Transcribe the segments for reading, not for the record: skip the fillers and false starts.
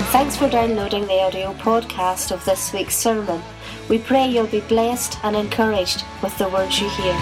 Thanks for downloading the audio podcast of this week's sermon. We pray you'll be blessed and encouraged with the words you hear.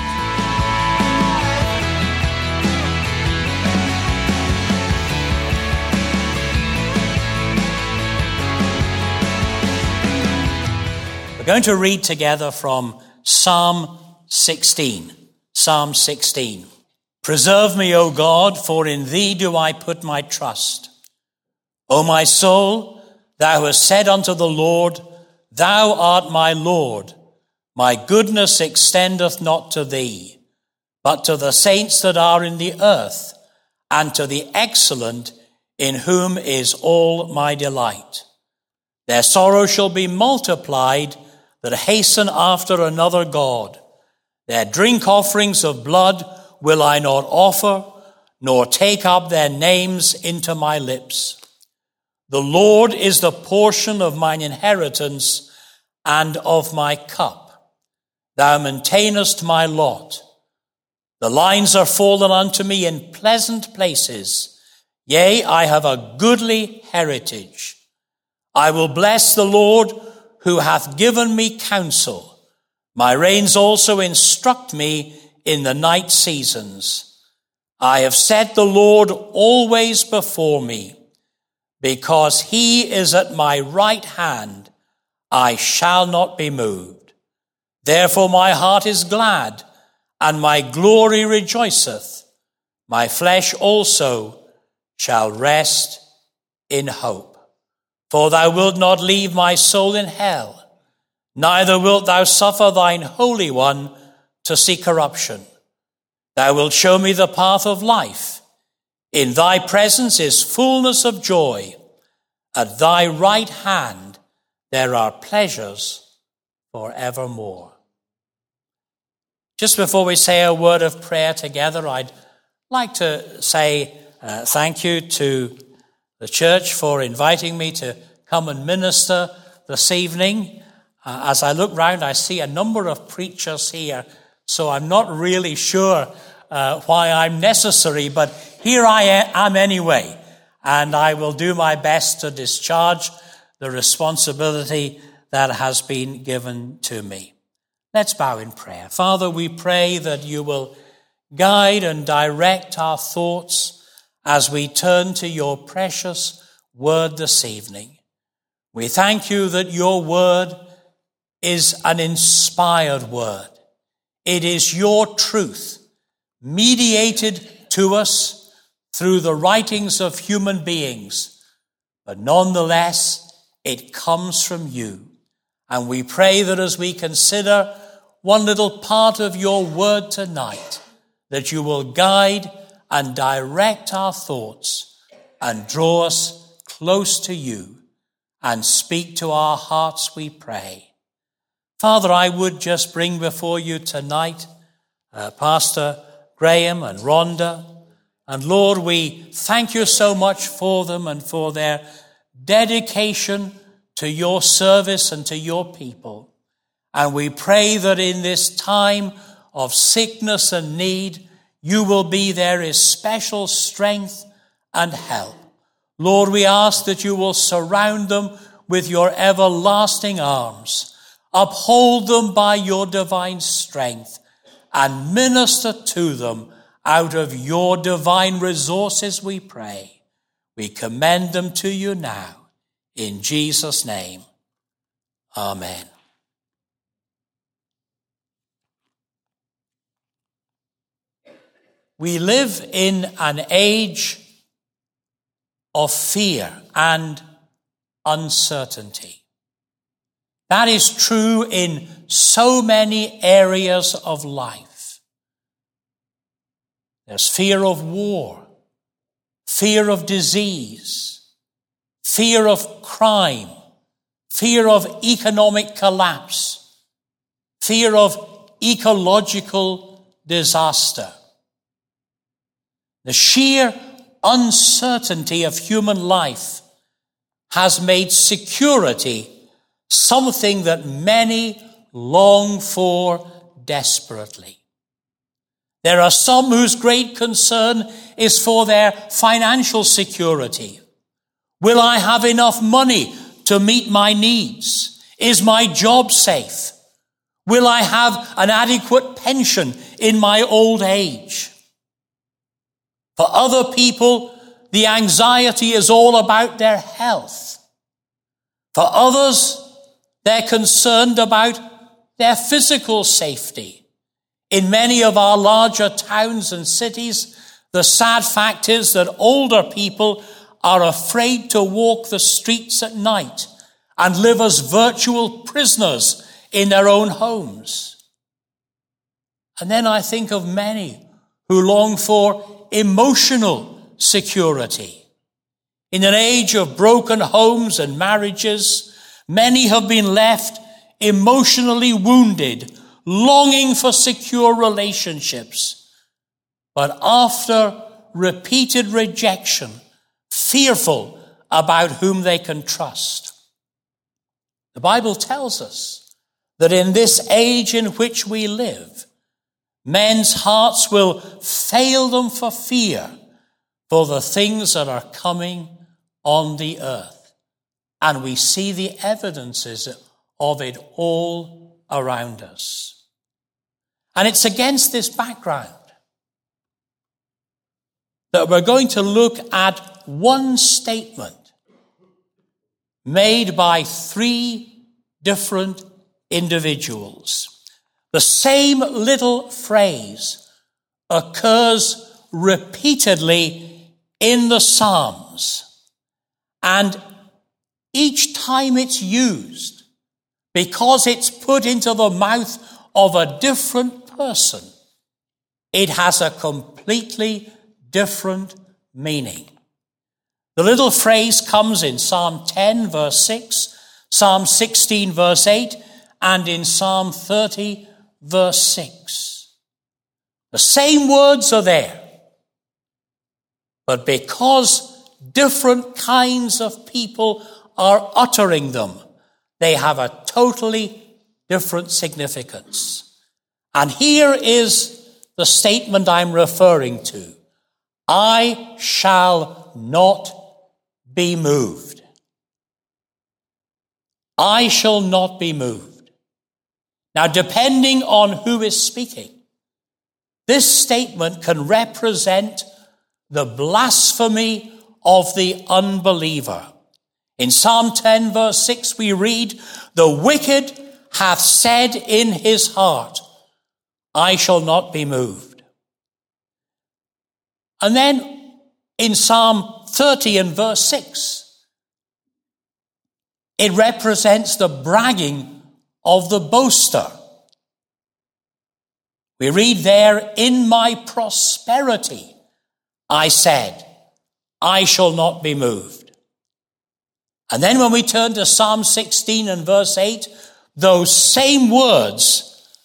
We're going to read together from Psalm 16. Psalm 16. Preserve me, O God, for in thee do I put my trust. O my soul, thou hast said unto the Lord, Thou art my Lord. My goodness extendeth not to thee, but to the saints that are in the earth, and to the excellent, in whom is all my delight. Their sorrow shall be multiplied, that hasten after another God. Their drink offerings of blood will I not offer, nor take up their names into my lips. The Lord is the portion of mine inheritance and of my cup. Thou maintainest my lot. The lines are fallen unto me in pleasant places. Yea, I have a goodly heritage. I will bless the Lord who hath given me counsel. My reins also instruct me in the night seasons. I have set the Lord always before me. Because he is at my right hand, I shall not be moved. Therefore my heart is glad, and my glory rejoiceth. My flesh also shall rest in hope. For thou wilt not leave my soul in hell, neither wilt thou suffer thine Holy One to see corruption. Thou wilt show me the path of life. In thy presence is fullness of joy. At thy right hand there are pleasures forevermore. Just before we say a word of prayer together, I'd like to say thank you to the church for inviting me to come and minister this evening. As I look round, I see a number of preachers here, so I'm not really sure why I'm necessary, but here I am anyway, and I will do my best to discharge the responsibility that has been given to me. Let's bow in prayer. Father, we pray that you will guide and direct our thoughts as we turn to your precious word this evening. We thank you that your word is an inspired word. It is your truth, mediated to us through the writings of human beings, but nonetheless, it comes from you. And we pray that as we consider one little part of your word tonight, that you will guide and direct our thoughts and draw us close to you and speak to our hearts, we pray. Father, I would just bring before you tonight Pastor Graham and Rhonda. And Lord, we thank you so much for them and for their dedication to your service and to your people. And we pray that in this time of sickness and need, you will be their especial strength and help. Lord, we ask that you will surround them with your everlasting arms. Uphold them by your divine strength and minister to them out of your divine resources, we pray. We commend them to you now. In Jesus' name, amen. We live in an age of fear and uncertainty. That is true in so many areas of life. There's fear of war, fear of disease, fear of crime, fear of economic collapse, fear of ecological disaster. The sheer uncertainty of human life has made security something that many long for desperately. There are some whose great concern is for their financial security. Will I have enough money to meet my needs? Is my job safe? Will I have an adequate pension in my old age? For other people, the anxiety is all about their health. For others, they're concerned about their physical safety. In many of our larger towns and cities, the sad fact is that older people are afraid to walk the streets at night and live as virtual prisoners in their own homes. And then I think of many who long for emotional security. In an age of broken homes and marriages, many have been left emotionally wounded, longing for secure relationships, but after repeated rejection, fearful about whom they can trust. The Bible tells us that in this age in which we live, men's hearts will fail them for fear for the things that are coming on the earth. And we see the evidences of it all around us. And it's against this background that we're going to look at one statement made by three different individuals. The same little phrase occurs repeatedly in the Psalms, and each time it's used, because it's put into the mouth of a different person, it has a completely different meaning. The little phrase comes in Psalm 10, verse 6, Psalm 16, verse 8, and in Psalm 30, verse 6. The same words are there, but because different kinds of people are uttering them, they have a totally different significance. And here is the statement I'm referring to. I shall not be moved. I shall not be moved. Now, depending on who is speaking, this statement can represent the blasphemy of the unbeliever. In Psalm 10, verse 6, we read, "The wicked hath said in his heart, I shall not be moved." And then in Psalm 30 and verse 6, it represents the bragging of the boaster. We read there, "In my prosperity, I said, I shall not be moved." And then when we turn to Psalm 16 and verse 8, those same words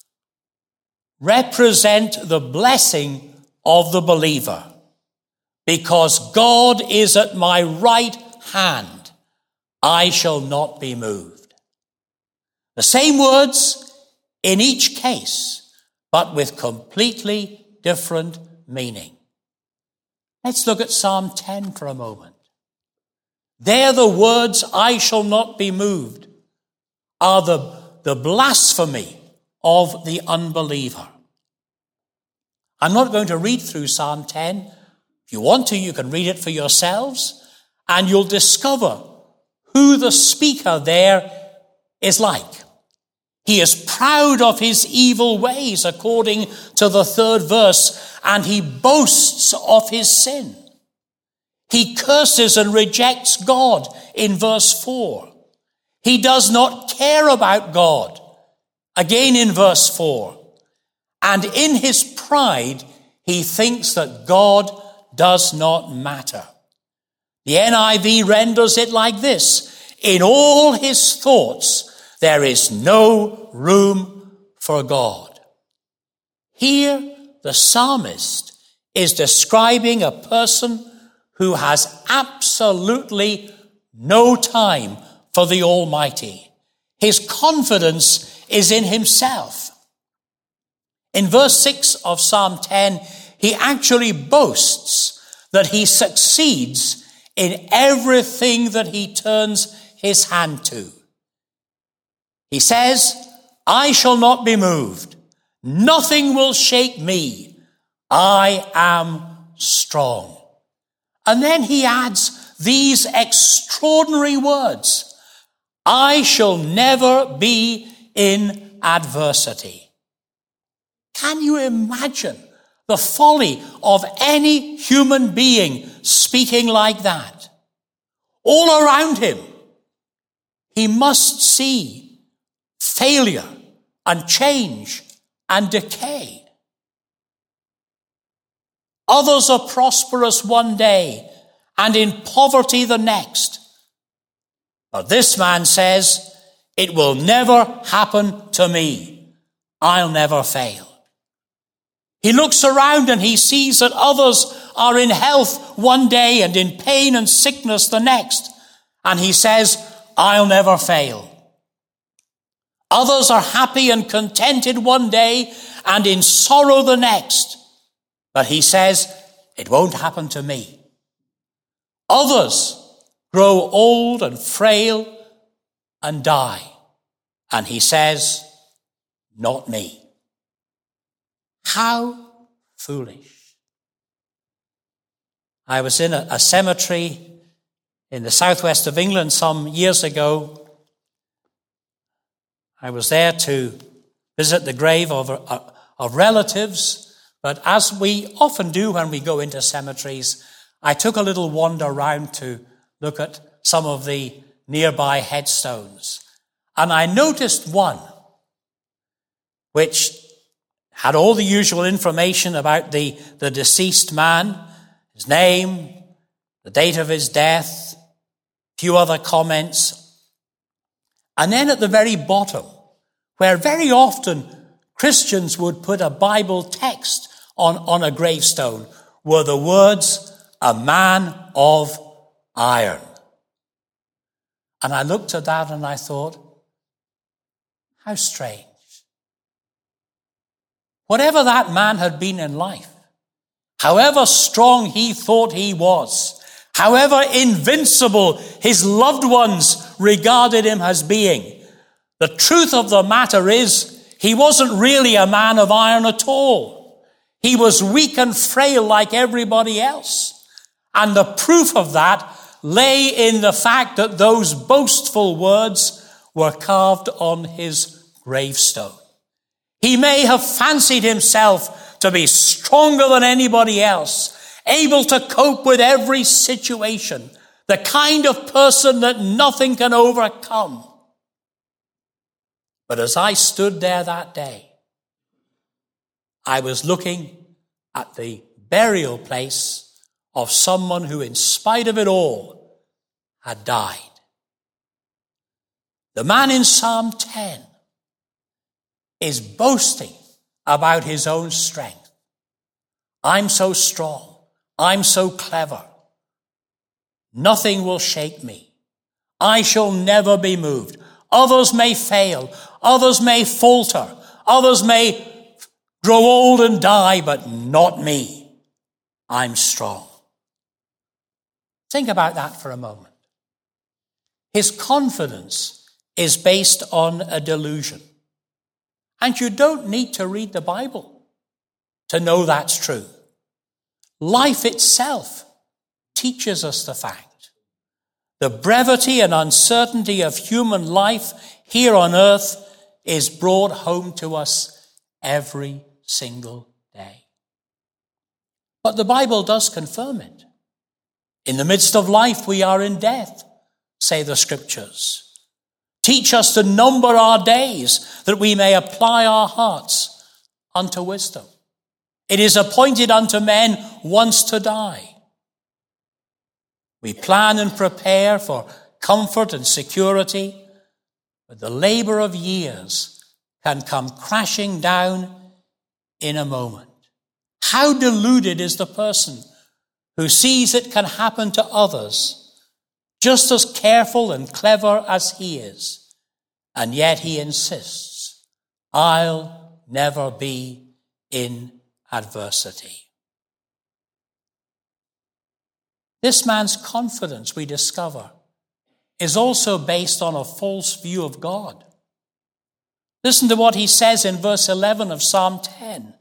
represent the blessing of the believer. "Because God is at my right hand, I shall not be moved." The same words in each case, but with completely different meaning. Let's look at Psalm 10 for a moment. There the words, "I shall not be moved," are the blasphemy of the unbeliever. I'm not going to read through Psalm 10. If you want to, you can read it for yourselves, and you'll discover who the speaker there is like. He is proud of his evil ways, according to the 3rd verse, and he boasts of his sin. He curses and rejects God in verse 4. He does not care about God, again in verse 4. And in his pride, he thinks that God does not matter. The NIV renders it like this: "In all his thoughts, there is no room for God." Here, the psalmist is describing a person who has absolutely no time for the Almighty. His confidence is in himself. In verse 6 of Psalm 10, he actually boasts that he succeeds in everything that he turns his hand to. He says, I shall not be moved. Nothing will shake me. I am strong. And then he adds these extraordinary words. I shall never be in adversity. Can you imagine the folly of any human being speaking like that? All around him, he must see failure and change and decay. Others are prosperous one day and in poverty the next. But this man says, it will never happen to me. I'll never fail. He looks around and he sees that others are in health one day and in pain and sickness the next. And he says, I'll never fail. Others are happy and contented one day and in sorrow the next. But he says, it won't happen to me. Others grow old and frail and die. And he says, not me. How foolish. I was in a cemetery in the southwest of England some years ago. I was there to visit the grave of relatives, but as we often do when we go into cemeteries, I took a little wander round to look at some of the nearby headstones. And I noticed one which had all the usual information about the deceased man, his name, the date of his death, a few other comments. And then at the very bottom, where very often Christians would put a Bible text on a gravestone, were the words, a man of iron. And I looked at that and I thought, how strange. Whatever that man had been in life, however strong he thought he was, however invincible his loved ones regarded him as being, the truth of the matter is he wasn't really a man of iron at all. He was weak and frail like everybody else. And the proof of that lay in the fact that those boastful words were carved on his gravestone. He may have fancied himself to be stronger than anybody else, able to cope with every situation, the kind of person that nothing can overcome. But as I stood there that day, I was looking at the burial place of someone who, in spite of it all, had died. The man in Psalm 10 is boasting about his own strength. I'm so strong. I'm so clever. Nothing will shake me. I shall never be moved. Others may fail. Others may falter. Others may grow old and die, but not me. I'm strong. Think about that for a moment. His confidence is based on a delusion. And you don't need to read the Bible to know that's true. Life itself teaches us the fact. The brevity and uncertainty of human life here on earth is brought home to us every single day. But the Bible does confirm it. In the midst of life, we are in death, say the scriptures. Teach us to number our days, that we may apply our hearts unto wisdom. It is appointed unto men once to die. We plan and prepare for comfort and security, but the labor of years can come crashing down in a moment. How deluded is the person who sees it can happen to others, just as careful and clever as he is, and yet he insists, I'll never be in adversity. This man's confidence, we discover, is also based on a false view of God. Listen to what he says in verse 11 of Psalm 10.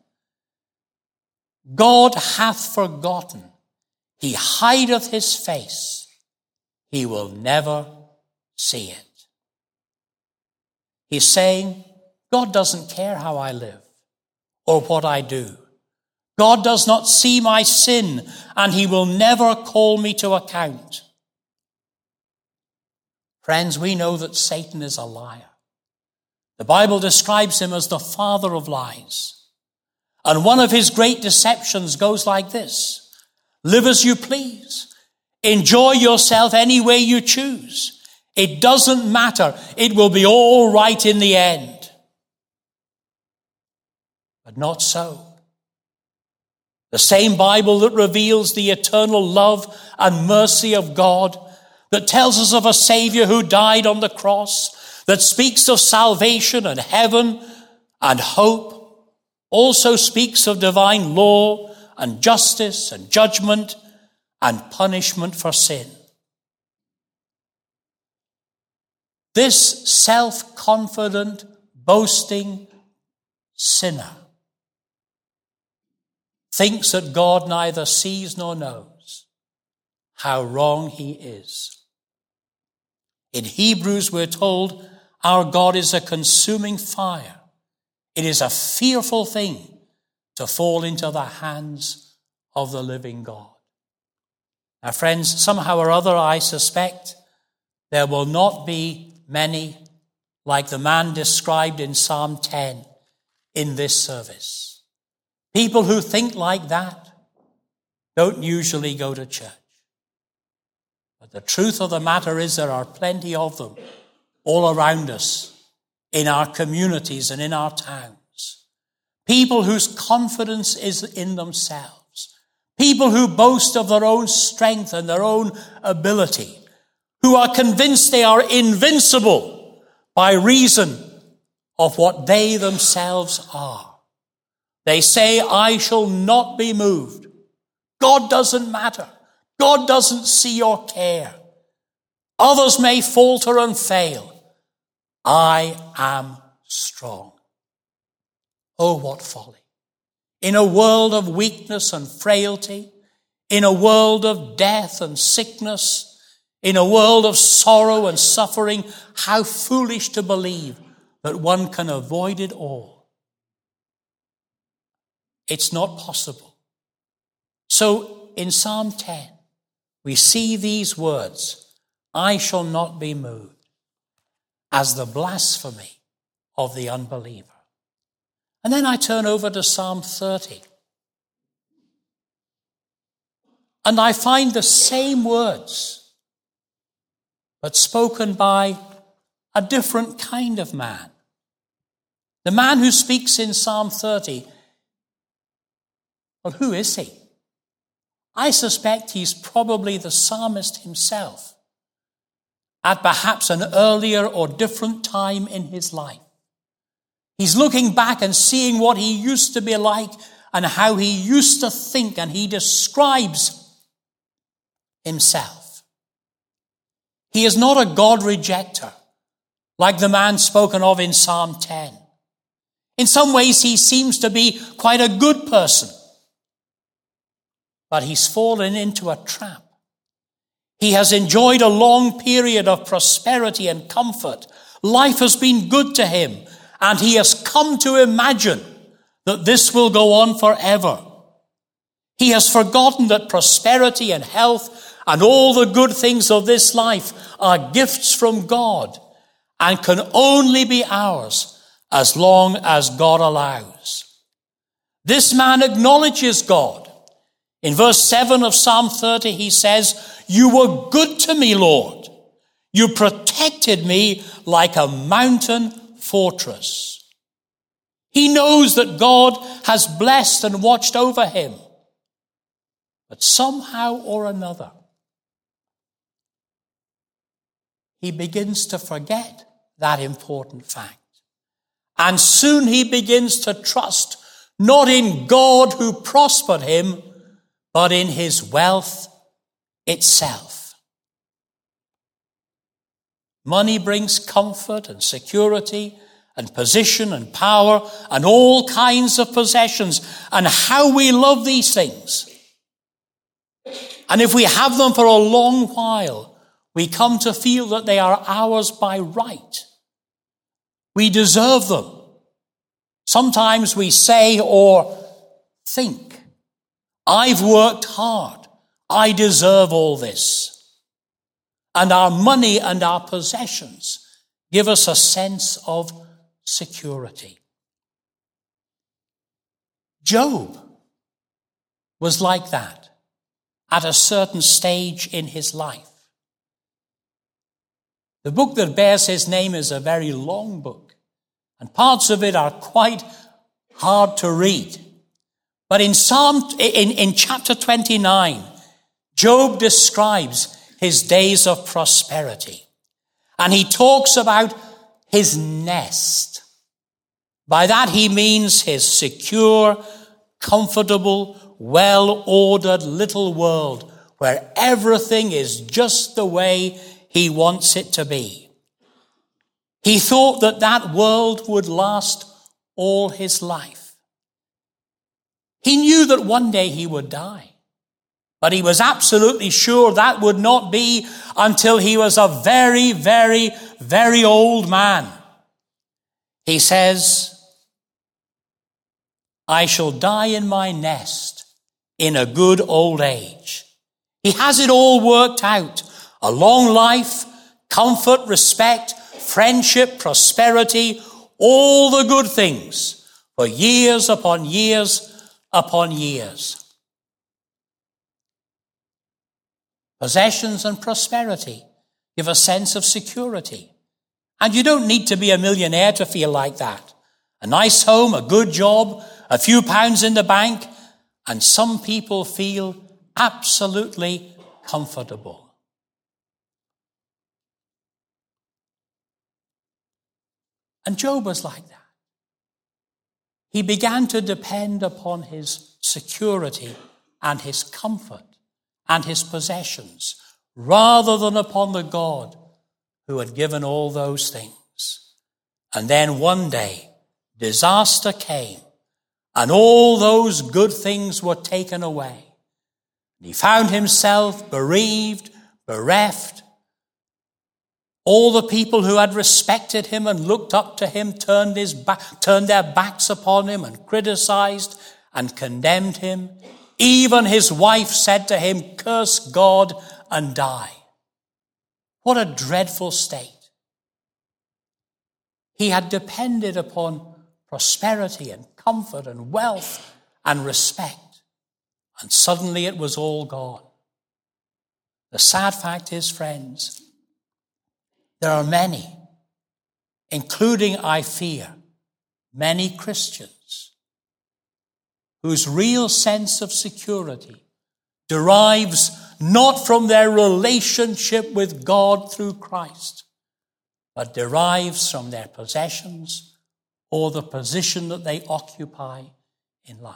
God hath forgotten. He hideth his face. He will never see it. He's saying, God doesn't care how I live or what I do. God does not see my sin, and he will never call me to account. Friends, we know that Satan is a liar. The Bible describes him as the father of lies. And one of his great deceptions goes like this: live as you please. Enjoy yourself any way you choose. It doesn't matter. It will be all right in the end. But not so. The same Bible that reveals the eternal love and mercy of God, that tells us of a Savior who died on the cross, that speaks of salvation and heaven and hope, also speaks of divine law and justice and judgment and punishment for sin. This self-confident, boasting sinner thinks that God neither sees nor knows. How wrong he is. In Hebrews, we're told our God is a consuming fire. It is a fearful thing to fall into the hands of the living God. Now, friends, somehow or other, I suspect there will not be many like the man described in Psalm 10 in this service. People who think like that don't usually go to church. But the truth of the matter is there are plenty of them all around us, in our communities and in our towns. People whose confidence is in themselves. People who boast of their own strength and their own ability. Who are convinced they are invincible by reason of what they themselves are. They say, I shall not be moved. God doesn't matter. God doesn't see or care. Others may falter and fail. I am strong. Oh, what folly. In a world of weakness and frailty, in a world of death and sickness, in a world of sorrow and suffering, how foolish to believe that one can avoid it all. It's not possible. So in Psalm 10, we see these words, I shall not be moved, as the blasphemy of the unbeliever. And then I turn over to Psalm 30. And I find the same words, but spoken by a different kind of man. The man who speaks in Psalm 30, well, who is he? I suspect he's probably the psalmist himself at perhaps an earlier or different time in his life. He's looking back and seeing what he used to be like and how he used to think, and he describes himself. He is not a God rejecter like the man spoken of in Psalm 10. In some ways, he seems to be quite a good person. But he's fallen into a trap. He has enjoyed a long period of prosperity and comfort. Life has been good to him, and he has come to imagine that this will go on forever. He has forgotten that prosperity and health and all the good things of this life are gifts from God and can only be ours as long as God allows. This man acknowledges God. In verse 7 of Psalm 30, he says, you were good to me, Lord. You protected me like a mountain fortress. He knows that God has blessed and watched over him. But somehow or another, he begins to forget that important fact. And soon he begins to trust not in God who prospered him, but in his wealth itself. Money brings comfort and security and position and power and all kinds of possessions, and how we love these things. And if we have them for a long while, we come to feel that they are ours by right. We deserve them. Sometimes we say or think, I've worked hard. I deserve all this. And our money and our possessions give us a sense of security. Job was like that at a certain stage in his life. The book that bears his name is a very long book, and parts of it are quite hard to read. But in chapter 29, Job describes his days of prosperity. And he talks about his nest. By that he means his secure, comfortable, well-ordered little world where everything is just the way he wants it to be. He thought that that world would last all his life. He knew that one day he would die. But he was absolutely sure that would not be until he was a very, very, very old man. He says, I shall die in my nest in a good old age. He has it all worked out. A long life, comfort, respect, friendship, prosperity, all the good things for years upon years upon years. Possessions and prosperity give a sense of security. And you don't need to be a millionaire to feel like that. A nice home, a good job, a few pounds in the bank, and some people feel absolutely comfortable. And Job was like that. He began to depend upon his security and his comfort and his possessions, rather than upon the God who had given all those things. And then one day, disaster came, and all those good things were taken away. He found himself bereaved, bereft. All the people who had respected him and looked up to him turned their backs upon him and criticized and condemned him. Even his wife said to him, curse God and die. What a dreadful state. He had depended upon prosperity and comfort and wealth and respect, and suddenly it was all gone. The sad fact is, friends, there are many, including, I fear, many Christians, whose real sense of security derives not from their relationship with God through Christ, but derives from their possessions or the position that they occupy in life.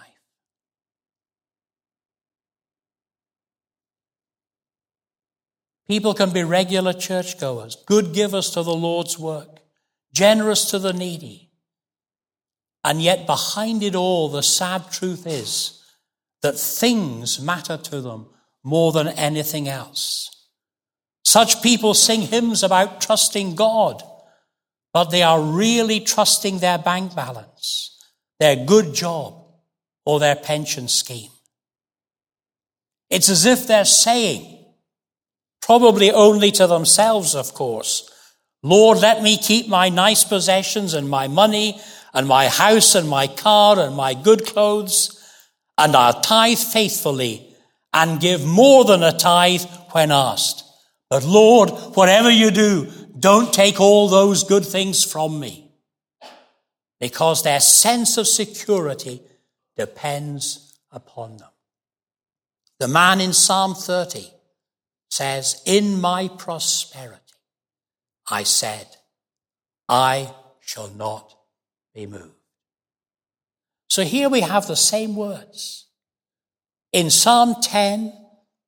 People can be regular churchgoers, good givers to the Lord's work, generous to the needy. And yet behind it all, the sad truth is that things matter to them more than anything else. Such people sing hymns about trusting God, but they are really trusting their bank balance, their good job, or their pension scheme. It's as if they're saying, probably only to themselves, of course, Lord, let me keep my nice possessions and my money and my house and my car and my good clothes, and I'll tithe faithfully and give more than a tithe when asked. But Lord, whatever you do, don't take all those good things from me. Because their sense of security depends upon them. The man in Psalm 30 says, in my prosperity, I said, I shall not be moved. So here we have the same words. In Psalm 10,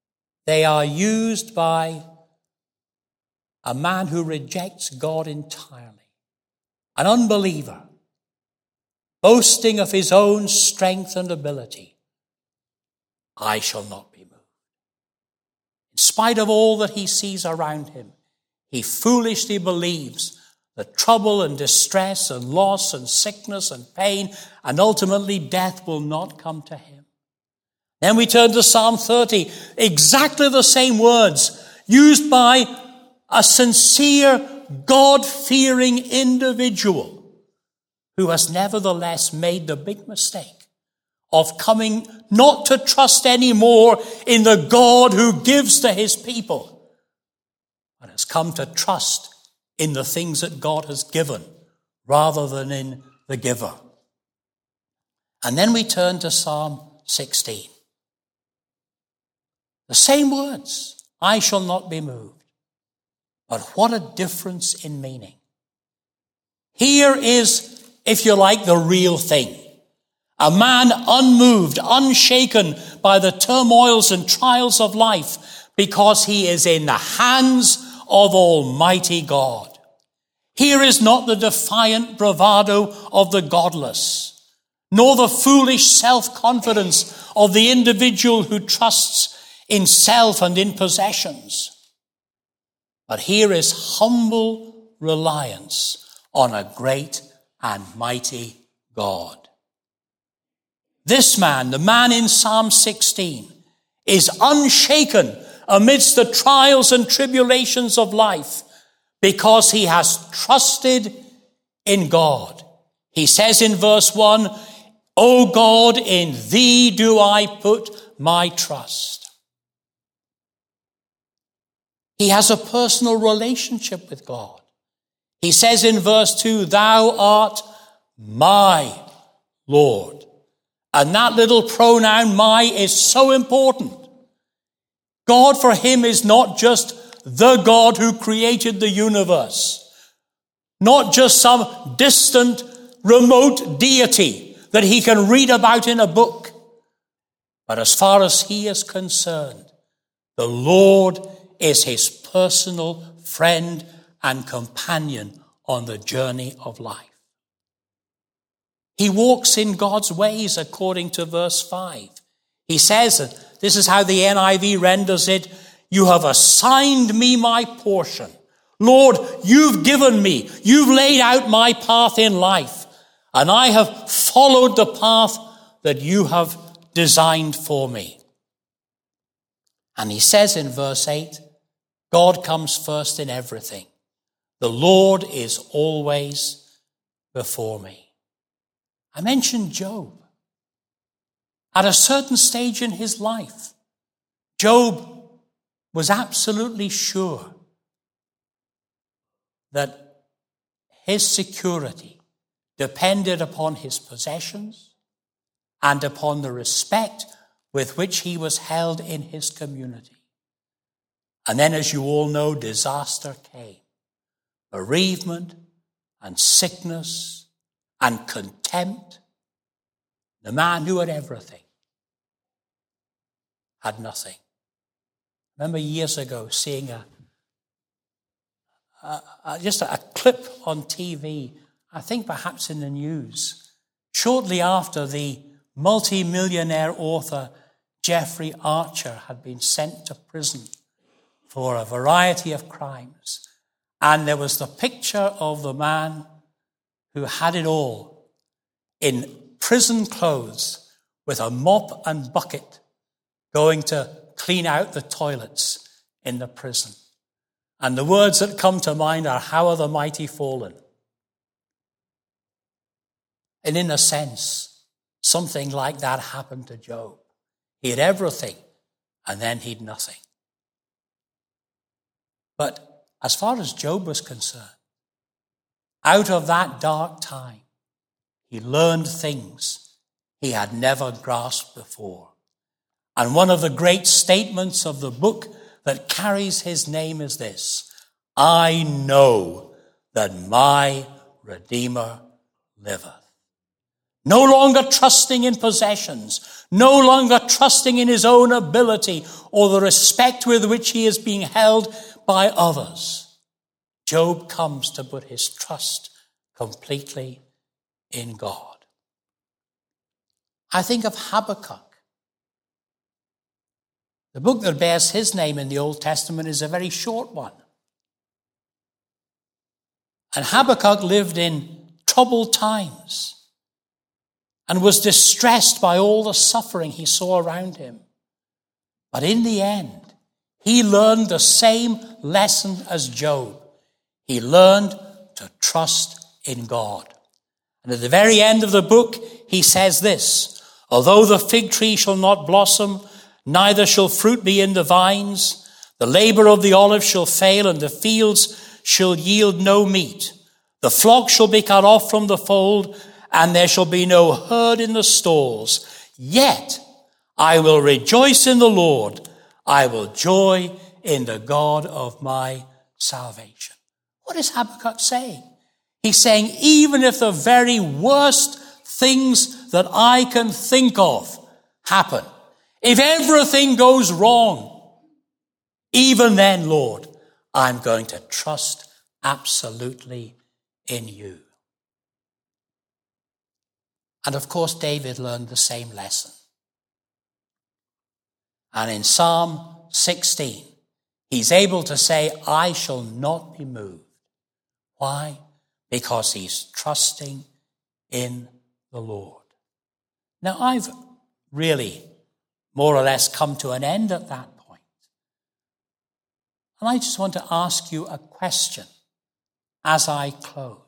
they are used by a man who rejects God entirely, an unbeliever, boasting of his own strength and ability. I shall not be moved. In spite of all that he sees around him, he foolishly believes that trouble and distress and loss and sickness and pain and ultimately death will not come to him. Then we turn to Psalm 30, exactly the same words used by a sincere, God-fearing individual who has nevertheless made the big mistake of coming not to trust anymore in the God who gives to his people, but has come to trust in the things that God has given rather than in the giver. And then we turn to Psalm 16. The same words, I shall not be moved. But what a difference in meaning. Here is, if you like, the real thing. A man unmoved, unshaken by the turmoils and trials of life because he is in the hands of Almighty God. Here is not the defiant bravado of the godless, nor the foolish self-confidence of the individual who trusts in self and in possessions. But here is humble reliance on a great and mighty God. This man, the man in Psalm 16, is unshaken amidst the trials and tribulations of life because he has trusted in God. He says in verse 1, O God, in thee do I put my trust. He has a personal relationship with God. He says in verse 2, thou art my Lord. And that little pronoun, my, is so important. God for him is not just the God who created the universe, not just some distant, remote deity that he can read about in a book. But as far as he is concerned, the Lord is his personal friend and companion on the journey of life. He walks in God's ways according to verse 5. He says, this is how the NIV renders it, you have assigned me my portion. Lord, you've given me, you've laid out my path in life, and I have followed the path that you have designed for me. And he says in verse 8, God comes first in everything. The Lord is always before me. I mentioned Job. At a certain stage in his life, Job was absolutely sure that his security depended upon his possessions and upon the respect with which he was held in his community. And then, as you all know, disaster came. Bereavement and sickness and contempt. The man who had everything had nothing. I remember years ago seeing just a clip on TV, I think perhaps in the news, shortly after the multi-millionaire author Jeffrey Archer had been sent to prison for a variety of crimes. And there was the picture of the man who had it all in prison clothes with a mop and bucket going to clean out the toilets in the prison. And the words that come to mind are, how are the mighty fallen? And in a sense, something like that happened to Job. He had everything, and then he'd nothing. But as far as Job was concerned, out of that dark time, he learned things he had never grasped before. And one of the great statements of the book that carries his name is this: I know that my Redeemer liveth. No longer trusting in possessions, no longer trusting in his own ability or the respect with which he is being held by others. Job comes to put his trust completely in God. I think of Habakkuk. The book that bears his name in the Old Testament is a very short one. And Habakkuk lived in troubled times and was distressed by all the suffering he saw around him. But in the end, he learned the same lesson as Job. He learned to trust in God. And at the very end of the book, he says this: although the fig tree shall not blossom, neither shall fruit be in the vines, the labor of the olive shall fail, and the fields shall yield no meat. The flock shall be cut off from the fold, and there shall be no herd in the stalls. Yet I will rejoice in the Lord. I will joy in the God of my salvation. What is Habakkuk saying? He's saying, even if the very worst things that I can think of happen, if everything goes wrong, even then, Lord, I'm going to trust absolutely in you. And of course, David learned the same lesson. And in Psalm 16, he's able to say, I shall not be moved. Why? Because he's trusting in the Lord. Now, I've really more or less come to an end at that point. And I just want to ask you a question as I close.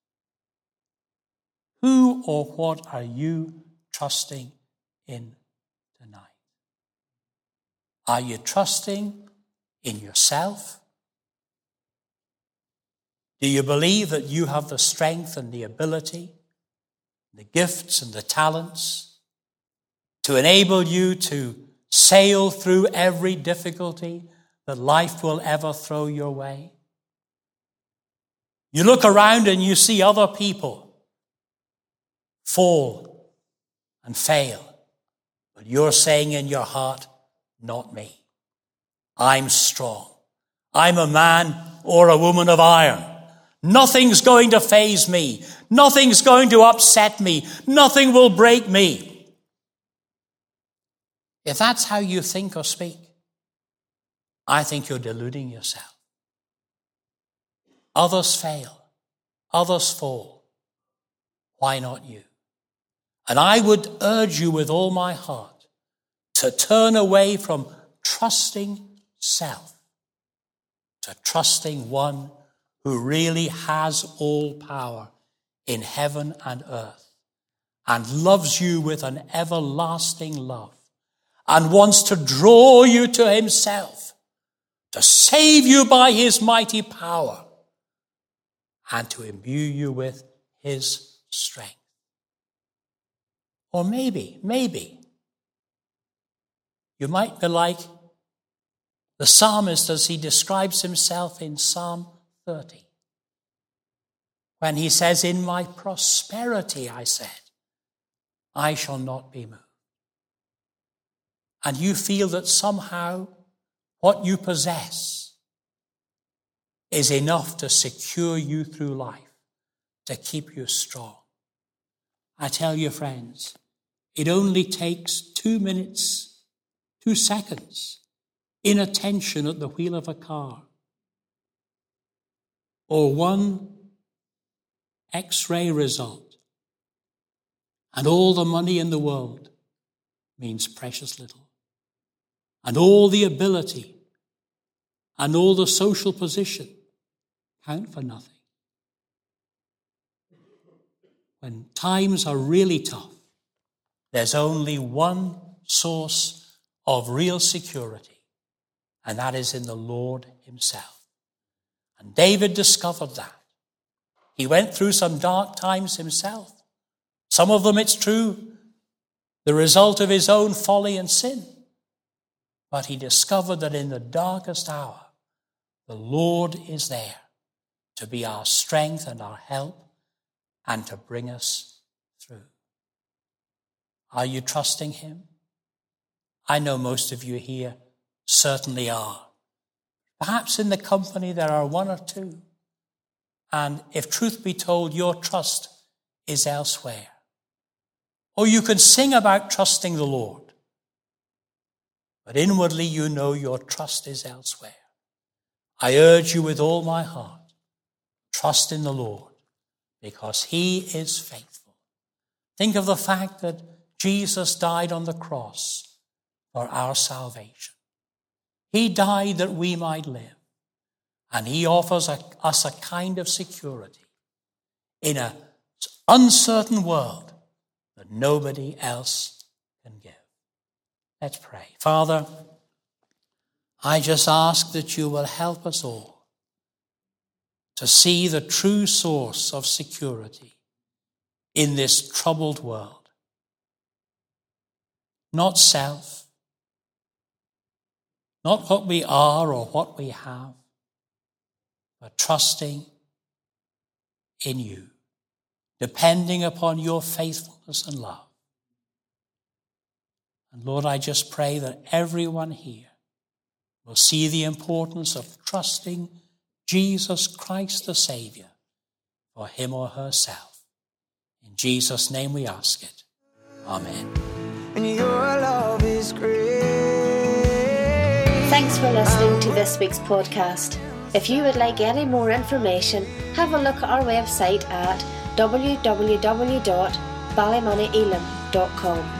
Who or what are you trusting in tonight? Are you trusting in yourself? Do you believe that you have the strength and the ability, the gifts and the talents to enable you to sail through every difficulty that life will ever throw your way? You look around and you see other people fall and fail, but you're saying in your heart, not me. I'm strong. I'm a man or a woman of iron. Nothing's going to faze me. Nothing's going to upset me. Nothing will break me. If that's how you think or speak, I think you're deluding yourself. Others fail. Others fall. Why not you? And I would urge you with all my heart to turn away from trusting self to trusting one who really has all power in heaven and earth and loves you with an everlasting love and wants to draw you to himself, to save you by his mighty power and to imbue you with his strength. Or maybe, you might be like the psalmist as he describes himself in Psalm 30. When he says, in my prosperity, I said, I shall not be moved. And you feel that somehow what you possess is enough to secure you through life, to keep you strong. I tell you, friends, it only takes 2 minutes, 2 seconds, inattention at the wheel of a car, or one X-ray result, and all the money in the world means precious little. And all the ability and all the social position count for nothing. When times are really tough, there's only one source of real security, and that is in the Lord himself. And David discovered that. He went through some dark times himself. Some of them, it's true, the result of his own folly and sin. But he discovered that in the darkest hour, the Lord is there to be our strength and our help and to bring us through. Are you trusting him? I know most of you here certainly are. Perhaps in the company there are one or two. And if truth be told, your trust is elsewhere. Or you can sing about trusting the Lord, but inwardly you know your trust is elsewhere. I urge you with all my heart, trust in the Lord, because he is faithful. Think of the fact that Jesus died on the cross for our salvation. He died that we might live, and he offers us a kind of security in an uncertain world that nobody else can give. Let's pray. Father, I just ask that you will help us all to see the true source of security in this troubled world. Not self, not what we are or what we have, but trusting in you, depending upon your faithfulness and love. And Lord, I just pray that everyone here will see the importance of trusting Jesus Christ the Savior for him or herself. In Jesus' name we ask it. Amen. And your love is great. Thanks for listening to this week's podcast. If you would like any more information, have a look at our website at www.ballymoneyelam.com.